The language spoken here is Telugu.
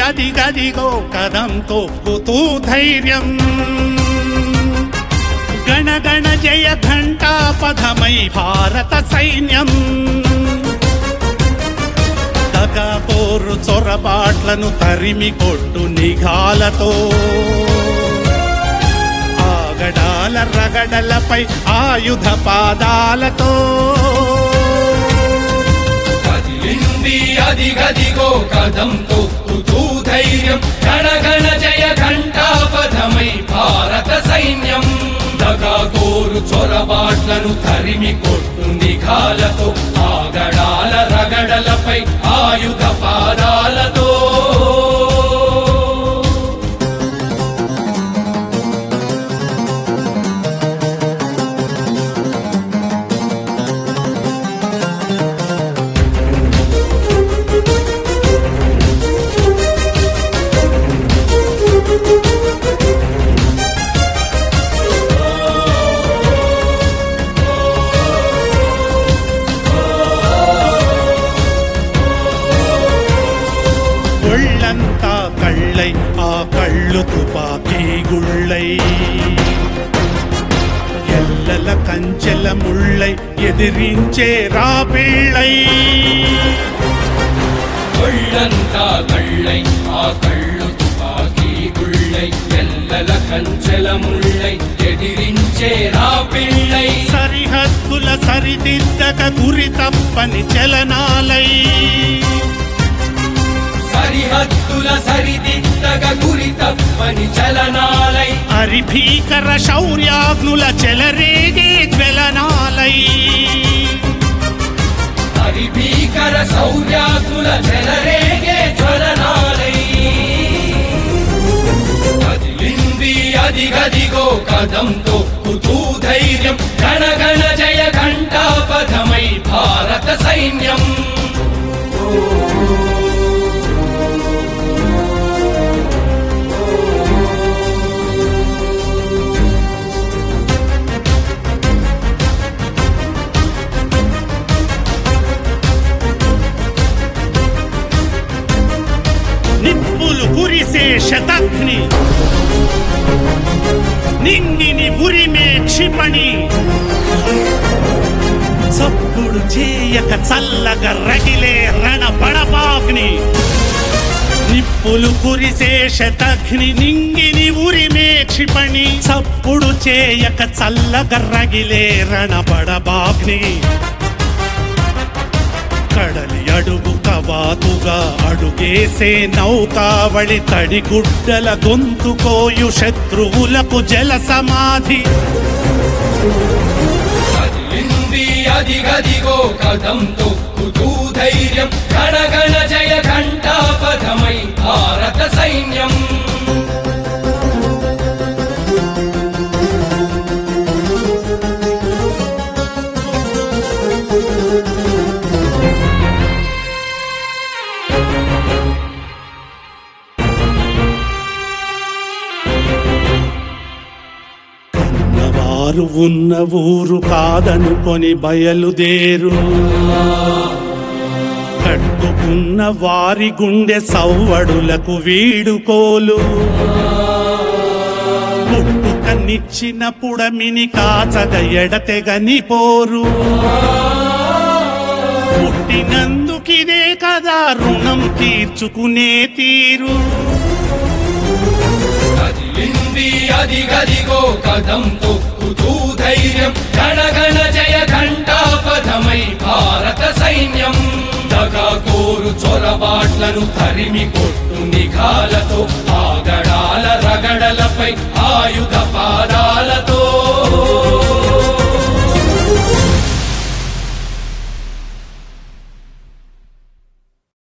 అదిగదిగో కదం తొక్కుతూ ధైర్యం గణగణ జయ ఘంటా పథమై భారత సైన్యం దగాపోరు చొరబాట్లను తరిమి కొట్టు నిఘాలతో ఆగడాల రగడలపై ఆయుధ పాదాలతో కదిలింది అదిగదిగో కదం తొక్కుతూ ధైర్యం గణగణ జయ ఘంటా పథమై భారత సైన్యం దగాకోరు చొరబాట్లను తరిమి కొట్టు నిఘాలతో ఆగడాల రగడలపై ఆయుధ పాదాలతో ఒళ్ళంతా కళ్ళై ఆ కళ్ళు తుపాకీ గుళ్ళై ఎల్లల కంచెల ముళ్ళై ఎదిరించే రాపిళ్ళై ఒళ్ళంతా కళ్ళై ఆ కళ్ళు తుపాకీ గుళ్ళై ఎల్లల కంచెల ముళ్ళై ఎదిరించే రాపిళ్ళై సరిహద్దుల సరిదిద్దక గురి తప్పని చలనాలై సరిహద్దుల సరిదిద్దక గురి తప్పని చలనాలై అరిభీకర శౌర్యాగ్నుల చెలరేగే జ్వలనాలై భీకర శౌర్యాగ్నుల చెలరేగే జ్వలనాలై కదిలింది అదిగదిగో కదం తొక్కుతూ ధైర్యం గణగణ జయ ఘంటా పథమై భారత సైన్యం నిప్పులు కురిసే శతఘ్ని నింగిని ఉరిమే క్షిపణి చప్పుడు చేయక చల్లగా రగిలే రణ పడపాగ్ని నిప్పులు కురిసే శతఘ్ని నింగిని ఉరిమే క్షిపణి చప్పుడు చేయక చల్లగా రగిలే రణ పడబాగ్ని కడలి అడుగు కవాతుగా అడుగేసే నౌకావళి తడిగుడ్డల గొంతుకోయు శత్రువులకు జల సమాధి కదిలింది అదిగదిగో కదం తొక్కుతూ ధైర్యం గణగణ జయ ఘంటా పథమై భారత సైన్యం వారు ఉన్న ఊరు కాదనుకొని బయలుదేరు కట్టుకున్న వారి గుండె సవ్వడులకు వీడుకోలు పుట్టుకనిచ్చిన పుడమిని కాచగ ఎడతెగని పోరు పుట్టినందుకిదే కదా రుణం తీర్చుకునే తీరు కదిలింది అదిగదిగో కదం తొక్కుతూ ధైర్యం గణగణ జయ ఘంటా పథమై భారత సైన్యం దగాకోరు చొరబాట్లను తరిమి కొట్టు నిఘాలతో ఆగడాల రగడలపై ఆయుధ పాదాలతో